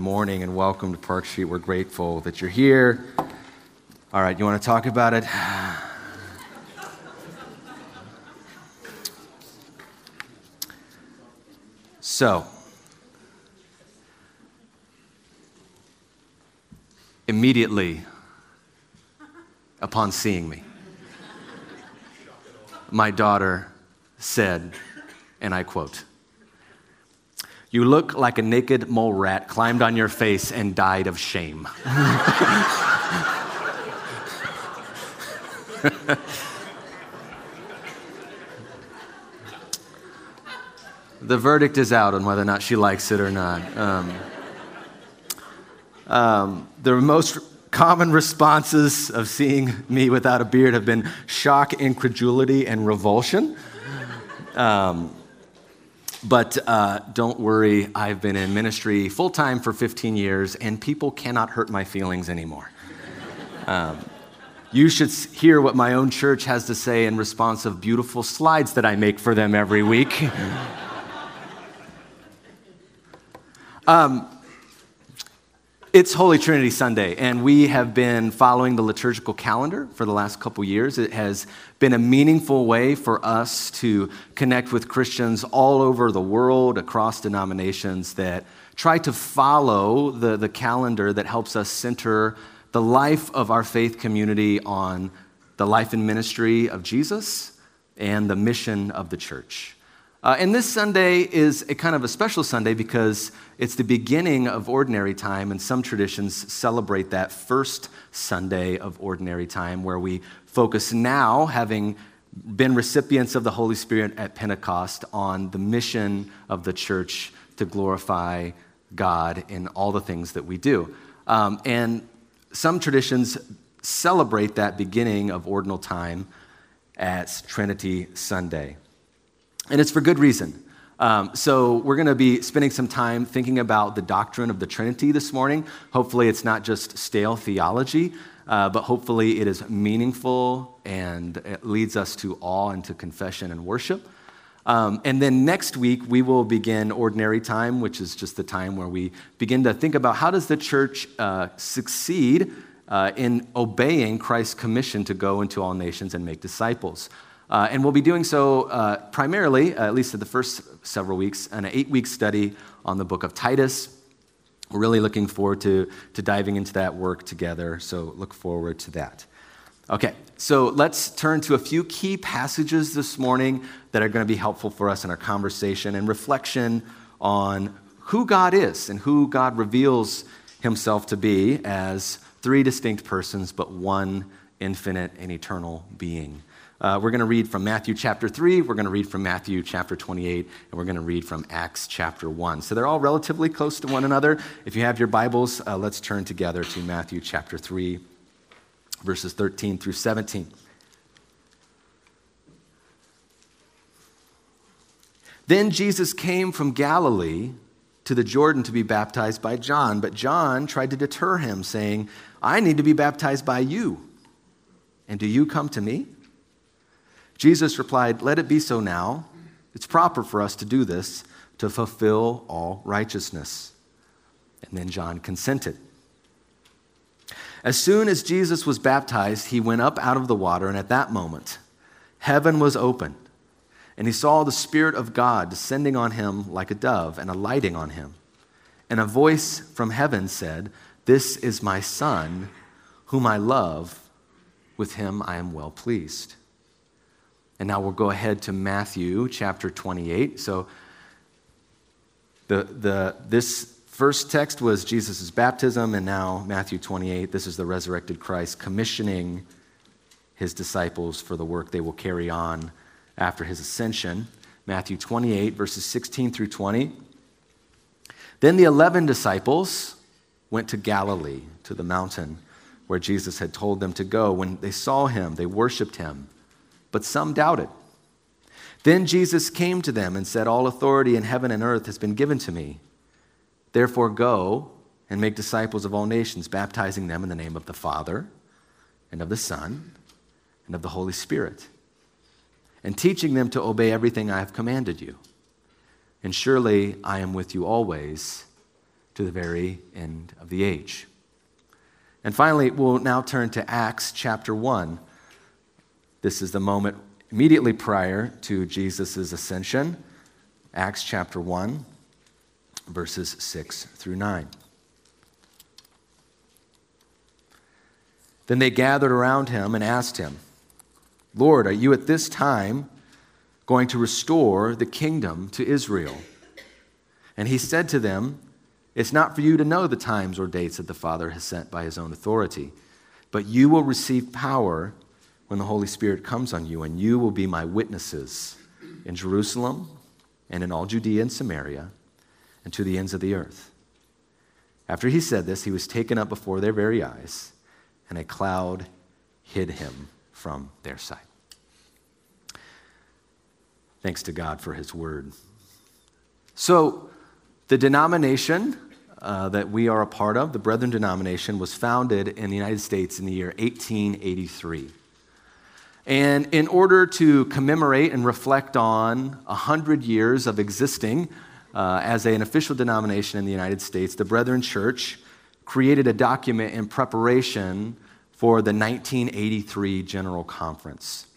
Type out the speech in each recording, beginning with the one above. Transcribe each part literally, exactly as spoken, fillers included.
morning and welcome to Park Street. We're grateful that you're here. All right, you want to talk about it? So, immediately upon seeing me, my daughter said, and I quote, "You look like a naked mole rat climbed on your face and died of shame." The verdict is out on whether or not she likes it or not. Um, um, the most common responses of seeing me without a beard have been shock, incredulity, and revulsion. Um, But uh, don't worry, I've been in ministry full-time for fifteen years, and people cannot hurt my feelings anymore. Um, you should hear what my own church has to say in response of beautiful slides that I make for them every week. um, It's Holy Trinity Sunday, and we have been following the liturgical calendar for the last couple years. It has been a meaningful way for us to connect with Christians all over the world, across denominations, that try to follow the, the calendar that helps us center the life of our faith community on the life and ministry of Jesus and the mission of the church. Uh, and this Sunday is a kind of a special Sunday because it's the beginning of Ordinary Time, and some traditions celebrate that first Sunday of Ordinary Time, where we focus now, having been recipients of the Holy Spirit at Pentecost, on the mission of the church to glorify God in all the things that we do. Um, and some traditions celebrate that beginning of Ordinal Time as Trinity Sunday. And it's for good reason. Um, so we're going to be spending some time thinking about the doctrine of the Trinity this morning. Hopefully it's not just stale theology, uh, but hopefully it is meaningful and it leads us to awe and to confession and worship. Um, and then next week we will begin Ordinary Time, which is just the time where we begin to think about how does the church uh, succeed uh, in obeying Christ's commission to go into all nations and make disciples. Uh, and we'll be doing so uh, primarily, uh, at least for the first several weeks, an eight-week study on the book of Titus. We're really looking forward to, to diving into that work together, so look forward to that. Okay, so let's turn to a few key passages this morning that are going to be helpful for us in our conversation and reflection on who God is and who God reveals himself to be as three distinct persons, but one infinite and eternal being. Uh, we're going to read from Matthew chapter three, we're going to read from Matthew chapter twenty-eight, and we're going to read from Acts chapter one. So they're all relatively close to one another. If you have your Bibles, uh, let's turn together to Matthew chapter three, verses thirteen through seventeen. Then Jesus came from Galilee to the Jordan to be baptized by John, but John tried to deter him, saying, "I need to be baptized by you, and do you come to me?" Jesus replied, "Let it be so now. It's proper for us to do this to fulfill all righteousness." And then John consented. As soon as Jesus was baptized, he went up out of the water, and at that moment, heaven was opened, and he saw the Spirit of God descending on him like a dove and alighting on him. And a voice from heaven said, "This is my Son, whom I love. With him I am well pleased." And now we'll go ahead to Matthew chapter twenty-eight. So the the this first text was Jesus' baptism, and now Matthew twenty-eight, this is the resurrected Christ commissioning his disciples for the work they will carry on after his ascension. Matthew twenty-eight, verses sixteen through twenty. Then the eleven disciples went to Galilee, to the mountain where Jesus had told them to go. When they saw him, they worshiped him, but some doubted. Then Jesus came to them and said, "All authority in heaven and earth has been given to me. Therefore go and make disciples of all nations, baptizing them in the name of the Father and of the Son and of the Holy Spirit, and teaching them to obey everything I have commanded you. And surely I am with you always to the very end of the age. And finally, we'll now turn to Acts chapter one. This is the moment immediately prior to Jesus' ascension. Acts chapter one, verses six through nine. Then they gathered around him and asked him, "Lord, are you at this time going to restore the kingdom to Israel?" And he said to them, "It's not for you to know the times or dates that the Father has set by his own authority, but you will receive power when the Holy Spirit comes on you, and you will be my witnesses in Jerusalem and in all Judea and Samaria and to the ends of the earth." After he said this, he was taken up before their very eyes, and a cloud hid him from their sight. Thanks to God for his word. So, the denomination uh, that we are a part of, the Brethren denomination, was founded in the United States in the year eighteen eighty-three. And in order to commemorate and reflect on one hundred years of existing uh, as an official denomination in the United States, the Brethren Church created a document in preparation for the nineteen eighty-three General Conference.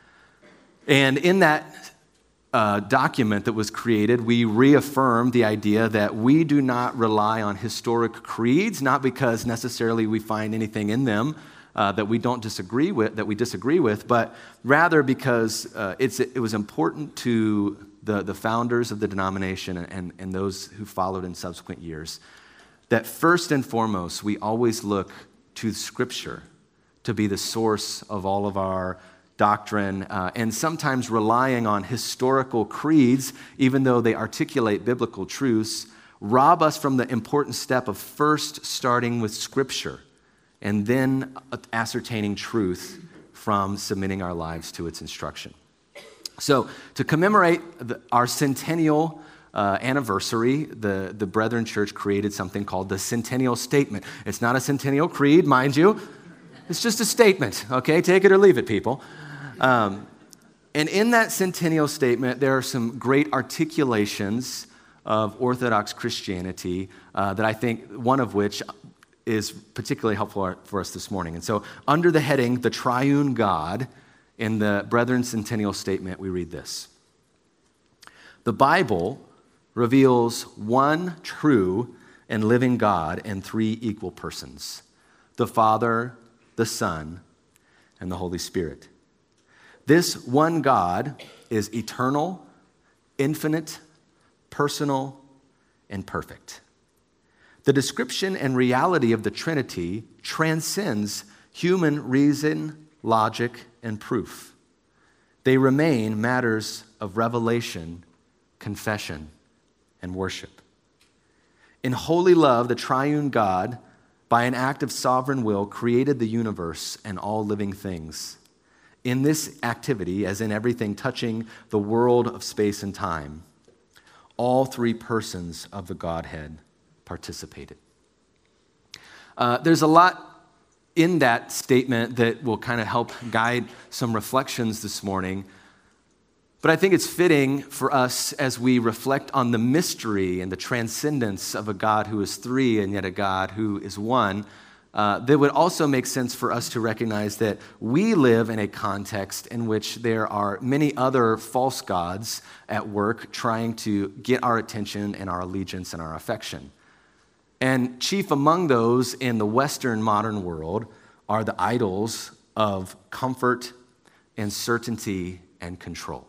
And in that uh, document that was created, we reaffirmed the idea that we do not rely on historic creeds, not because necessarily we find anything in them uh, that we don't disagree with, that we disagree with, but rather because uh, it's, it was important to the, the founders of the denomination and, and those who followed in subsequent years that first and foremost, we always look to Scripture to be the source of all of our doctrine, uh, and sometimes relying on historical creeds, even though they articulate biblical truths, rob us from the important step of first starting with Scripture and then ascertaining truth from submitting our lives to its instruction. So, to commemorate the, our centennial Uh, anniversary, the, the Brethren Church created something called the Centennial Statement. It's not a centennial creed, mind you. It's just a statement, okay? Take it or leave it, people. Um, and in that Centennial Statement, there are some great articulations of Orthodox Christianity uh, that I think, one of which is particularly helpful for us this morning. And so, under the heading, The Triune God, in the Brethren Centennial Statement, we read this: "The Bible reveals one true and living God in three equal persons, the Father, the Son, and the Holy Spirit. This one God is eternal, infinite, personal, and perfect. The description and reality of the Trinity transcends human reason, logic, and proof. They remain matters of revelation, confession, and worship. In holy love, the triune God, by an act of sovereign will, created the universe and all living things. In this activity, as in everything touching the world of space and time, all three persons of the Godhead participated." Uh, there's a lot in that statement that will kind of help guide some reflections this morning. But I think it's fitting for us as we reflect on the mystery and the transcendence of a God who is three and yet a God who is one, uh, that would also make sense for us to recognize that we live in a context in which there are many other false gods at work trying to get our attention and our allegiance and our affection. And chief among those in the Western modern world are the idols of comfort and certainty and control.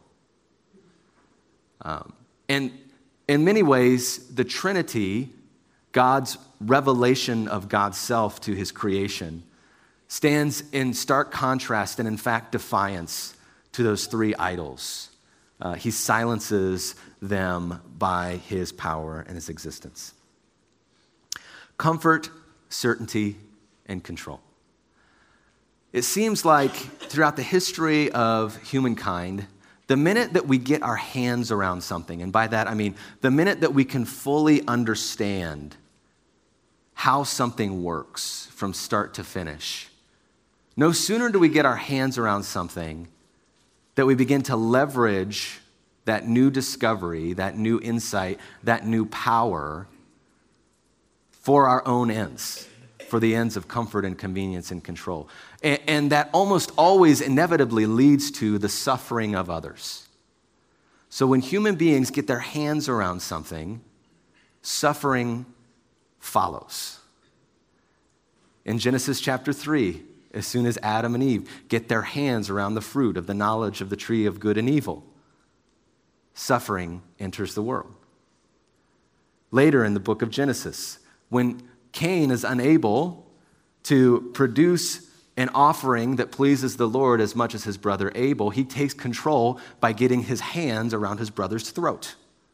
Um, and in many ways, the Trinity, God's revelation of God's self to his creation, stands in stark contrast and in fact defiance to those three idols. Uh, he silences them by his power and his existence. Comfort, certainty, and control. It seems like throughout the history of humankind, the minute that we get our hands around something, and by that I mean the minute that we can fully understand how something works from start to finish, no sooner do we get our hands around something that we begin to leverage that new discovery, that new insight, that new power for our own ends, for the ends of comfort and convenience and control. And, and that almost always inevitably leads to the suffering of others. So when human beings get their hands around something, suffering follows. In Genesis chapter three, as soon as Adam and Eve get their hands around the fruit of the knowledge of the tree of good and evil, suffering enters the world. Later in the book of Genesis, when Cain is unable to produce an offering that pleases the Lord as much as his brother Abel, he takes control by getting his hands around his brother's throat.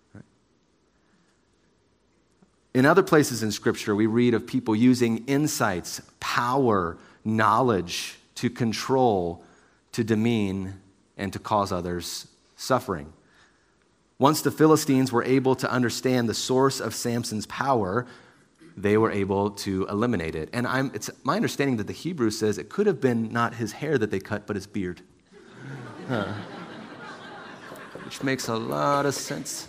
In other places in Scripture, we read of people using insights, power, knowledge to control, to demean, and to cause others suffering. Once the Philistines were able to understand the source of Samson's power, they were able to eliminate it. And I'm, it's my understanding that the Hebrew says it could have been not his hair that they cut, but his beard. Huh. Which makes a lot of sense.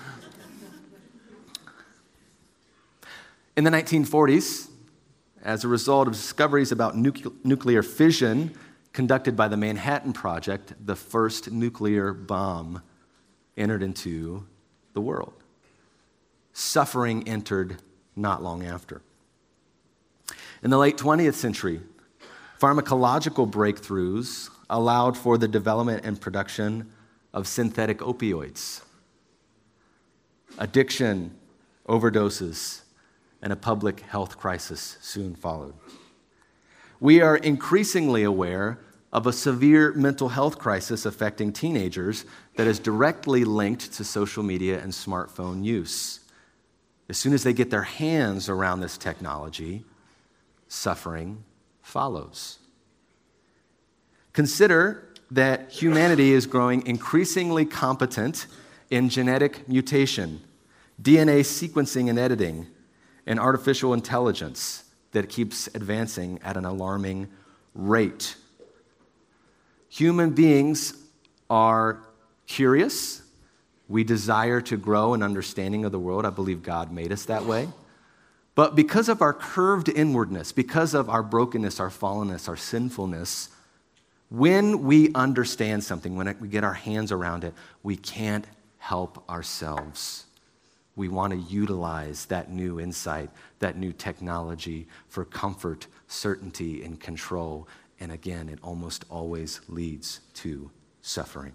In the nineteen forties, as a result of discoveries about nucle- nuclear fission conducted by the Manhattan Project, the first nuclear bomb entered into the world. Suffering entered not long after. In the late twentieth century, pharmacological breakthroughs allowed for the development and production of synthetic opioids. Addiction, overdoses, and a public health crisis soon followed. We are increasingly aware of a severe mental health crisis affecting teenagers that is directly linked to social media and smartphone use. As soon as they get their hands around this technology, suffering follows. Consider that humanity is growing increasingly competent in genetic mutation, D N A sequencing and editing, and artificial intelligence that keeps advancing at an alarming rate. Human beings are curious. We desire to grow in understanding of the world. I believe God made us that way. But because of our curved inwardness, because of our brokenness, our fallenness, our sinfulness, when we understand something, when we get our hands around it, we can't help ourselves. We want to utilize that new insight, that new technology for comfort, certainty, and control. And again, it almost always leads to suffering.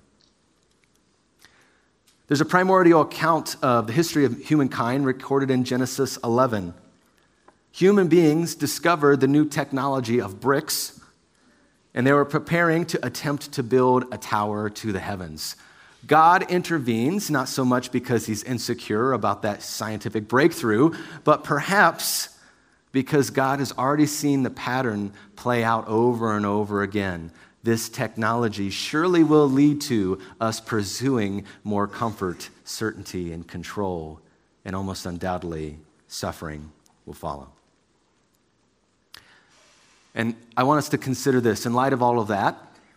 There's a primordial account of the history of humankind recorded in Genesis eleven. Human beings discovered the new technology of bricks, and they were preparing to attempt to build a tower to the heavens. God intervenes, not so much because he's insecure about that scientific breakthrough, but perhaps because God has already seen the pattern play out over and over again. This technology surely will lead to us pursuing more comfort, certainty, and control, and almost undoubtedly, suffering will follow. And I want us to consider this in light of all of that.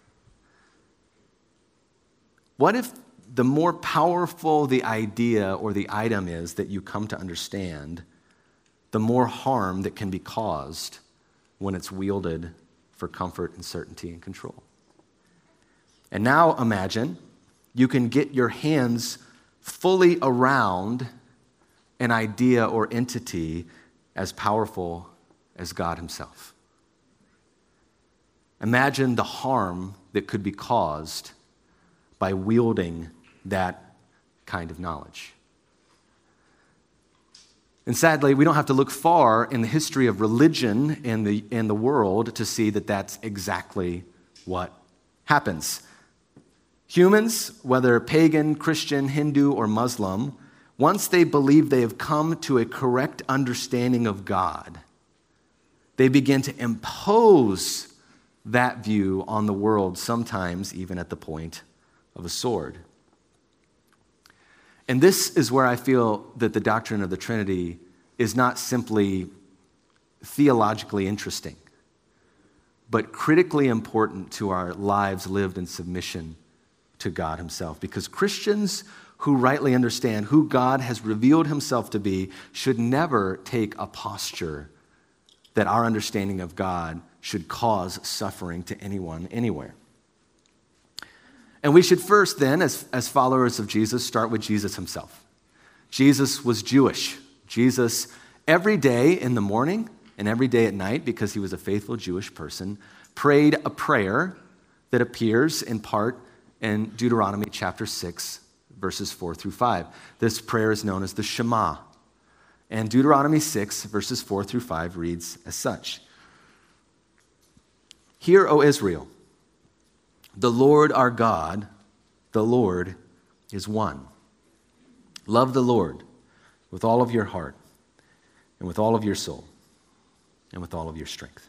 What if the more powerful the idea or the item is that you come to understand, the more harm that can be caused when it's wielded for comfort and certainty and control? And now imagine you can get your hands fully around an idea or entity as powerful as God himself. Imagine the harm that could be caused by wielding that kind of knowledge. And sadly, we don't have to look far in the history of religion and the, and the world to see that that's exactly what happens. Humans, whether pagan, Christian, Hindu, or Muslim, once they believe they have come to a correct understanding of God, they begin to impose that view on the world, sometimes even at the point of a sword. And this is where I feel that the doctrine of the Trinity is not simply theologically interesting, but critically important to our lives lived in submission to God himself. Because Christians who rightly understand who God has revealed himself to be should never take a posture that our understanding of God should cause suffering to anyone, anywhere. And we should first then, as, as followers of Jesus, start with Jesus himself. Jesus was Jewish. Jesus, every day in the morning and every day at night, because he was a faithful Jewish person, prayed a prayer that appears in part in Deuteronomy chapter six, verses four through five. This prayer is known as the Shema. And Deuteronomy six, verses four through five reads as such. Hear, O Israel, the Lord our God, the Lord is one. Love the Lord with all of your heart and with all of your soul and with all of your strength.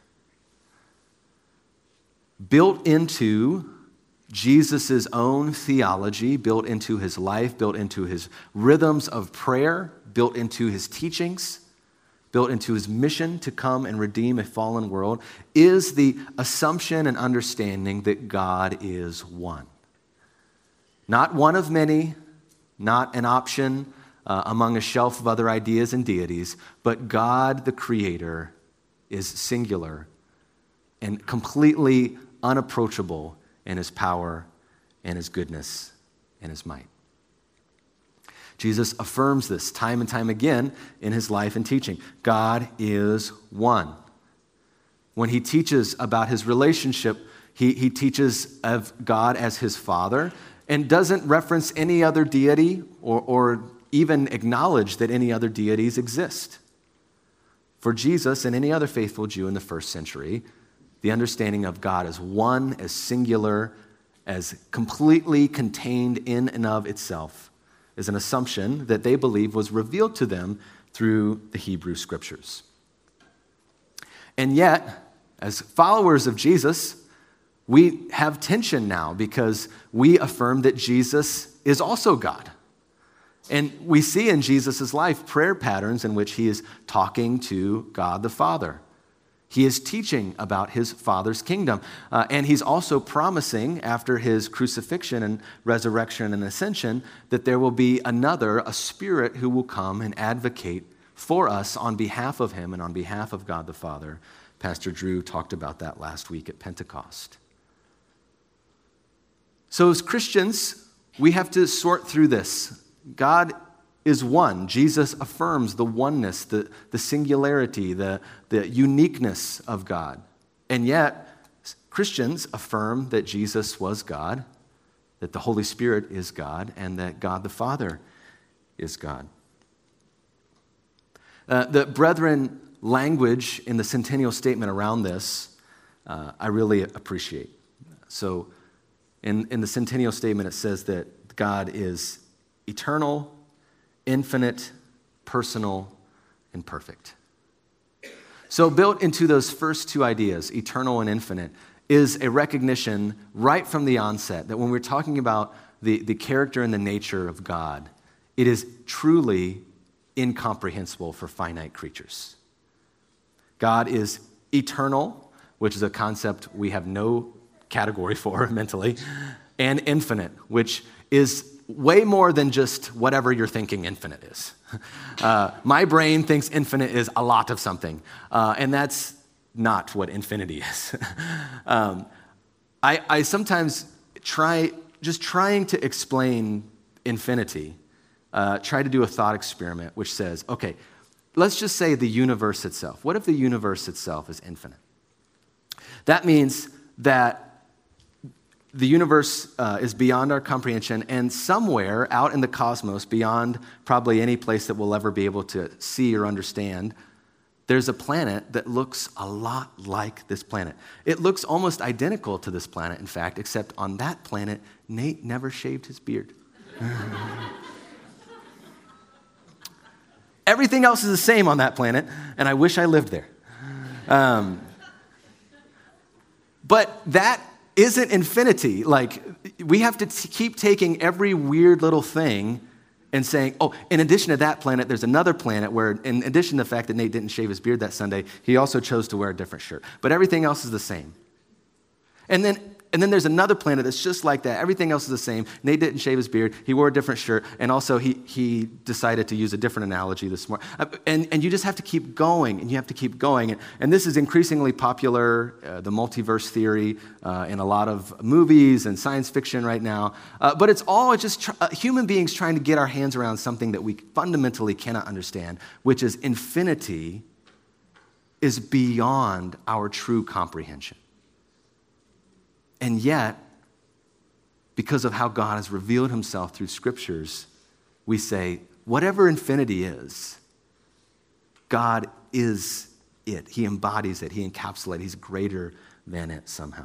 Built into Jesus' own theology, built into his life, built into his rhythms of prayer, built into his teachings, built into his mission to come and redeem a fallen world, is the assumption and understanding that God is one. Not one of many, not an option uh, among a shelf of other ideas and deities, but God the Creator is singular and completely unapproachable in his power and his goodness and his might. Jesus affirms this time and time again in his life and teaching. God is one. When he teaches about his relationship, he, he teaches of God as his Father and doesn't reference any other deity or, or even acknowledge that any other deities exist. For Jesus and any other faithful Jew in the first century, the understanding of God as one, as singular, as completely contained in and of itself is an assumption that they believe was revealed to them through the Hebrew Scriptures. And yet, as followers of Jesus, we have tension now because we affirm that Jesus is also God. And we see in Jesus' life prayer patterns in which he is talking to God the Father. He is teaching about his Father's kingdom. Uh, and he's also promising, after his crucifixion and resurrection and ascension, that there will be another, a Spirit who will come and advocate for us on behalf of him and on behalf of God the Father. Pastor Drew talked about that last week at Pentecost. So as Christians, we have to sort through this. God is one. Jesus affirms the oneness, the, the singularity, the, the uniqueness of God. And yet, Christians affirm that Jesus was God, that the Holy Spirit is God, and that God the Father is God. Uh, the brethren language in the centennial statement around this, uh, I really appreciate. So in, in the centennial statement, it says that God is eternal, infinite, personal, and perfect. So built into those first two ideas, eternal and infinite, is a recognition right from the onset that when we're talking about the, the character and the nature of God, it is truly incomprehensible for finite creatures. God is eternal, which is a concept we have no category for mentally, and infinite, which is way more than just whatever you're thinking infinite is. Uh, my brain thinks infinite is a lot of something, uh, and that's not what infinity is. um, I, I sometimes try, just trying to explain infinity, uh, try to do a thought experiment which says, okay, let's just say the universe itself. What if the universe itself is infinite? That means that the universe uh, is beyond our comprehension, and somewhere out in the cosmos, beyond probably any place that we'll ever be able to see or understand, there's a planet that looks a lot like this planet. It looks almost identical to this planet, in fact, except on that planet, Nate never shaved his beard. Everything else is the same on that planet, and I wish I lived there. Um, but that isn't infinity. Like, we have to t- keep taking every weird little thing and saying, oh, in addition to that planet, there's another planet where, in addition to the fact that Nate didn't shave his beard that Sunday, he also chose to wear a different shirt. But everything else is the same. And then And then there's another planet that's just like that. Everything else is the same. Nate didn't shave his beard. He wore a different shirt. And also he he decided to use a different analogy this morning. Uh, and, and you just have to keep going, and you have to keep going. And, and this is increasingly popular, uh, the multiverse theory, uh, in a lot of movies and science fiction right now. Uh, but it's all just tr- uh, human beings trying to get our hands around something that we fundamentally cannot understand, which is infinity is beyond our true comprehension. And yet, because of how God has revealed himself through scriptures, we say, whatever infinity is, God is it. He embodies it. He encapsulates it. He's greater than it somehow.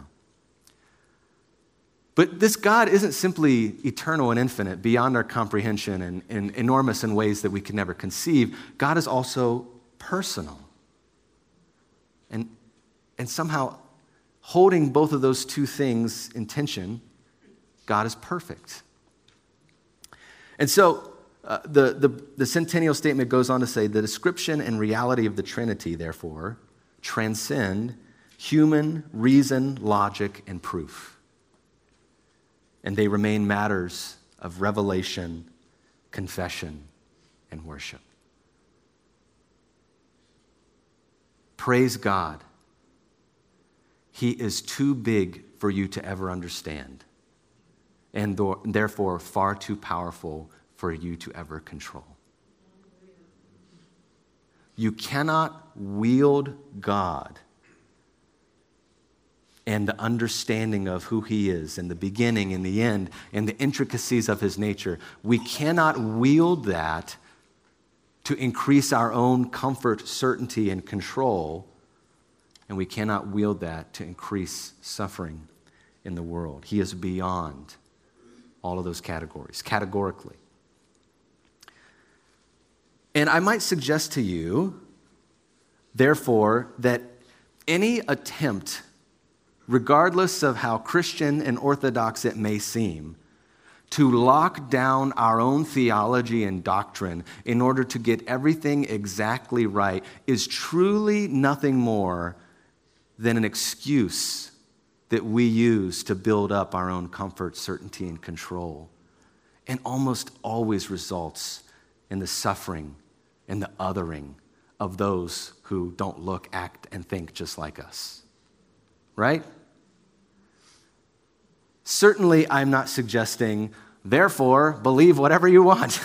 But this God isn't simply eternal and infinite, beyond our comprehension and, and enormous in ways that we can never conceive. God is also personal. And, and somehow, holding both of those two things in tension, God is perfect. And so uh, the, the, the centennial statement goes on to say, the description and reality of the Trinity, therefore, transcend human reason, logic, and proof. And they remain matters of revelation, confession, and worship. Praise God. He is too big for you to ever understand, and th- therefore far too powerful for you to ever control. You cannot wield God and the understanding of who he is, and the beginning and the end, and the intricacies of his nature. We cannot wield that to increase our own comfort, certainty, and control. And we cannot wield that to increase suffering in the world. He is beyond all of those categories, categorically. And I might suggest to you, therefore, that any attempt, regardless of how Christian and orthodox it may seem, to lock down our own theology and doctrine in order to get everything exactly right is truly nothing more than an excuse that we use to build up our own comfort, certainty, and control, and almost always results in the suffering and the othering of those who don't look, act, and think just like us. Right? Certainly, I'm not suggesting, therefore, believe whatever you want.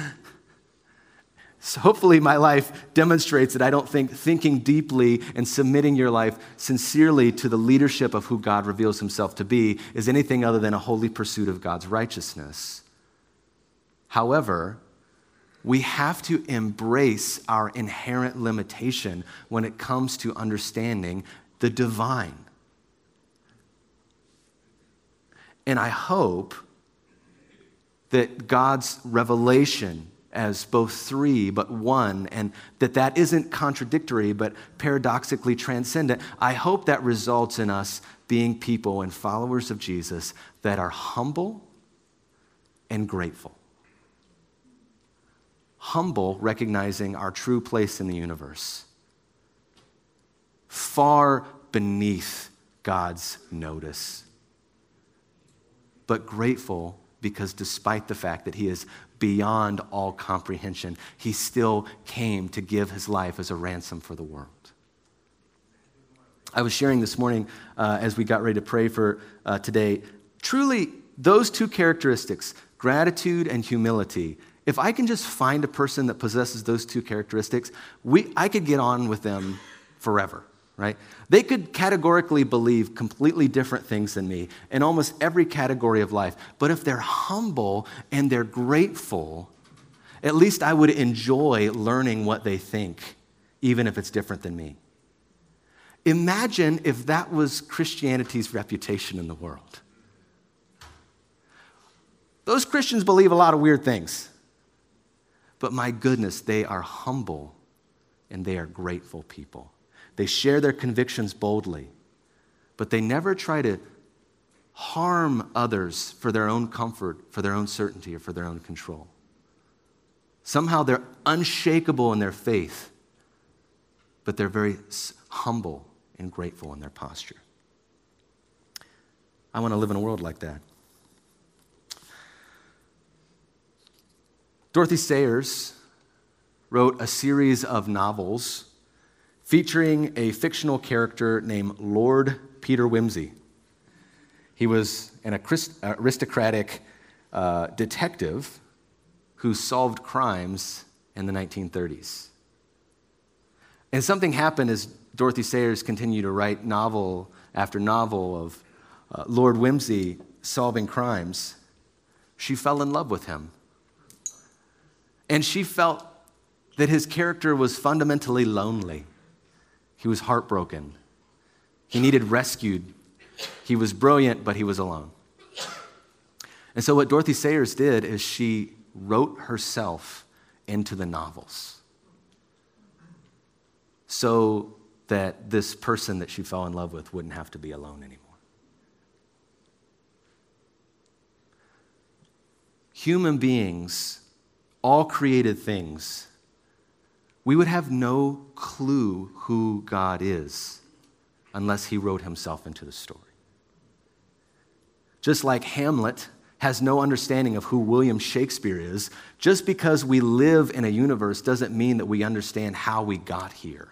So hopefully my life demonstrates that I don't think thinking deeply and submitting your life sincerely to the leadership of who God reveals himself to be is anything other than a holy pursuit of God's righteousness. However, we have to embrace our inherent limitation when it comes to understanding the divine. And I hope that God's revelation as both three but one, and that that isn't contradictory but paradoxically transcendent. I hope that results in us being people and followers of Jesus that are humble and grateful. Humble, recognizing our true place in the universe, far beneath God's notice, but grateful because despite the fact that he is beyond all comprehension, he still came to give his life as a ransom for the world. I was sharing this morning uh, as we got ready to pray for uh, today, truly those two characteristics, gratitude and humility, if I can just find a person that possesses those two characteristics, we I could get on with them forever. Right? They could categorically believe completely different things than me in almost every category of life. But if they're humble and they're grateful, at least I would enjoy learning what they think, even if it's different than me. Imagine if that was Christianity's reputation in the world. Those Christians believe a lot of weird things. But my goodness, they are humble and they are grateful people. They share their convictions boldly, but they never try to harm others for their own comfort, for their own certainty, or for their own control. Somehow they're unshakable in their faith, but they're very humble and grateful in their posture. I want to live in a world like that. Dorothy Sayers wrote a series of novels featuring a fictional character named Lord Peter Wimsey. He was an aristocratic uh, detective who solved crimes in the nineteen thirties. And something happened as Dorothy Sayers continued to write novel after novel of uh, Lord Wimsey solving crimes. She fell in love with him. And she felt that his character was fundamentally lonely. He was heartbroken. He needed rescued. He was brilliant, but he was alone. And so what Dorothy Sayers did is she wrote herself into the novels so that this person that she fell in love with wouldn't have to be alone anymore. Human beings, all created things, we would have no clue who God is unless he wrote himself into the story. Just like Hamlet has no understanding of who William Shakespeare is, just because we live in a universe doesn't mean that we understand how we got here.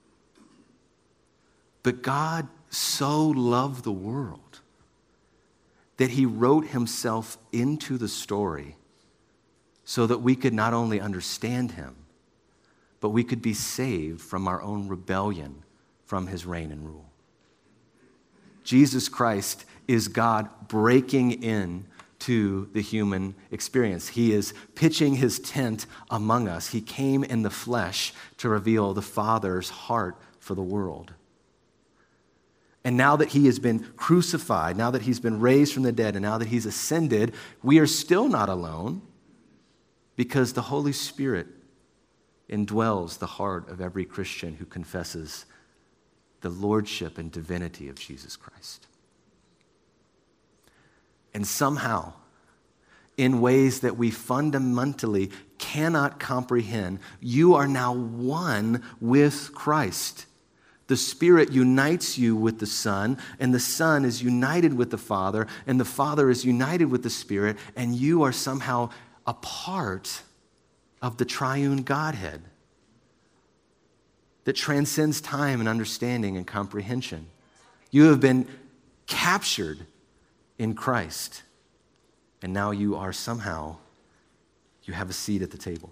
But God so loved the world that he wrote himself into the story so that we could not only understand him, but we could be saved from our own rebellion from his reign and rule. Jesus Christ is God breaking in to the human experience. He is pitching his tent among us. He came in the flesh to reveal the Father's heart for the world. And now that he has been crucified, now that he's been raised from the dead, and now that he's ascended, we are still not alone because the Holy Spirit indwells the heart of every Christian who confesses the lordship and divinity of Jesus Christ. And somehow, in ways that we fundamentally cannot comprehend, you are now one with Christ. The Spirit unites you with the Son, and the Son is united with the Father, and the Father is united with the Spirit, and you are somehow a part of the triune Godhead that transcends time and understanding and comprehension. You have been captured in Christ, and now you are somehow, you have a seat at the table.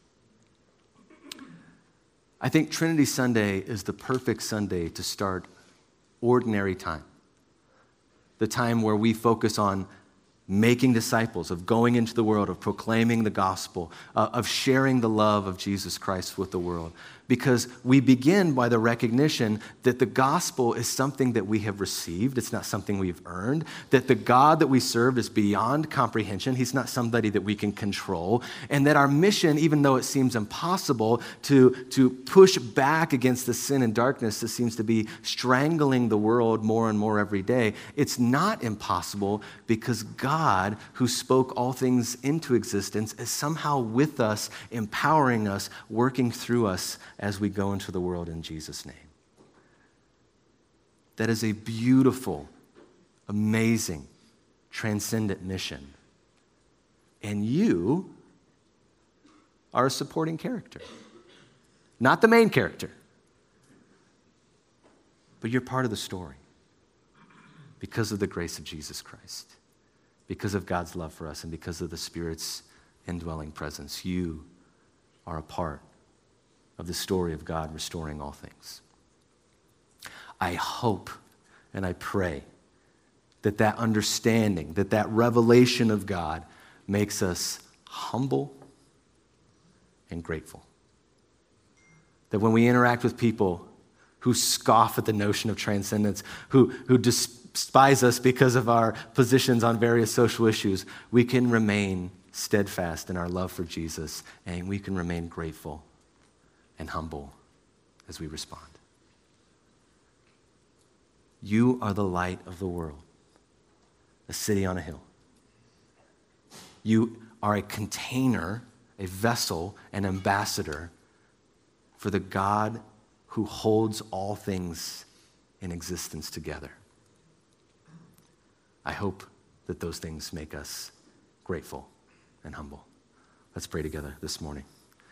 I think Trinity Sunday is the perfect Sunday to start ordinary time, the time where we focus on making disciples, of going into the world, of proclaiming the gospel, uh, of sharing the love of Jesus Christ with the world. Because we begin by the recognition that the gospel is something that we have received. It's not something we've earned. That the God that we serve is beyond comprehension. He's not somebody that we can control. And that our mission, even though it seems impossible to, to push back against the sin and darkness that seems to be strangling the world more and more every day, it's not impossible because God, who spoke all things into existence, is somehow with us, empowering us, working through us as we go into the world in Jesus' name. That is a beautiful, amazing, transcendent mission. And you are a supporting character. Not the main character, but you're part of the story because of the grace of Jesus Christ, because of God's love for us, and because of the Spirit's indwelling presence. You are a part of the story of God restoring all things. I hope and I pray that that understanding, that that revelation of God makes us humble and grateful. That when we interact with people who scoff at the notion of transcendence, who, who despise us because of our positions on various social issues, we can remain steadfast in our love for Jesus, and we can remain grateful and humble as we respond. You are the light of the world, a city on a hill. You are a container, a vessel, an ambassador for the God who holds all things in existence together. I hope that those things make us grateful and humble. Let's pray together this morning.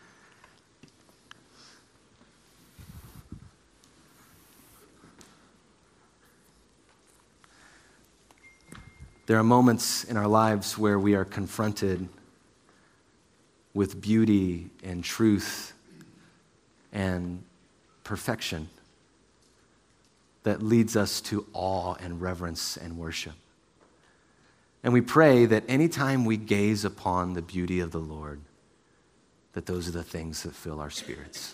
There are moments in our lives where we are confronted with beauty and truth and perfection that leads us to awe and reverence and worship. And we pray that anytime we gaze upon the beauty of the Lord, that those are the things that fill our spirits.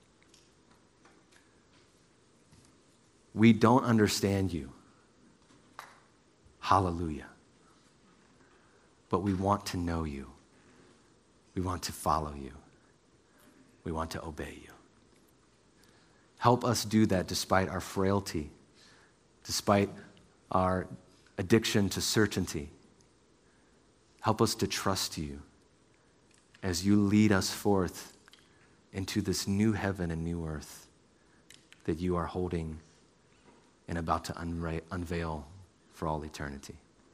We don't understand you. Hallelujah. But we want to know you. We want to follow you. We want to obey you. Help us do that despite our frailty, despite our addiction to certainty. Help us to trust you as you lead us forth into this new heaven and new earth that you are holding and about to unra- unveil for all eternity.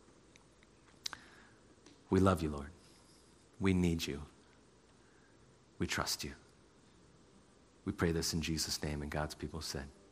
We love you, Lord. We need you. We trust you. We pray this in Jesus' name, and God's people said.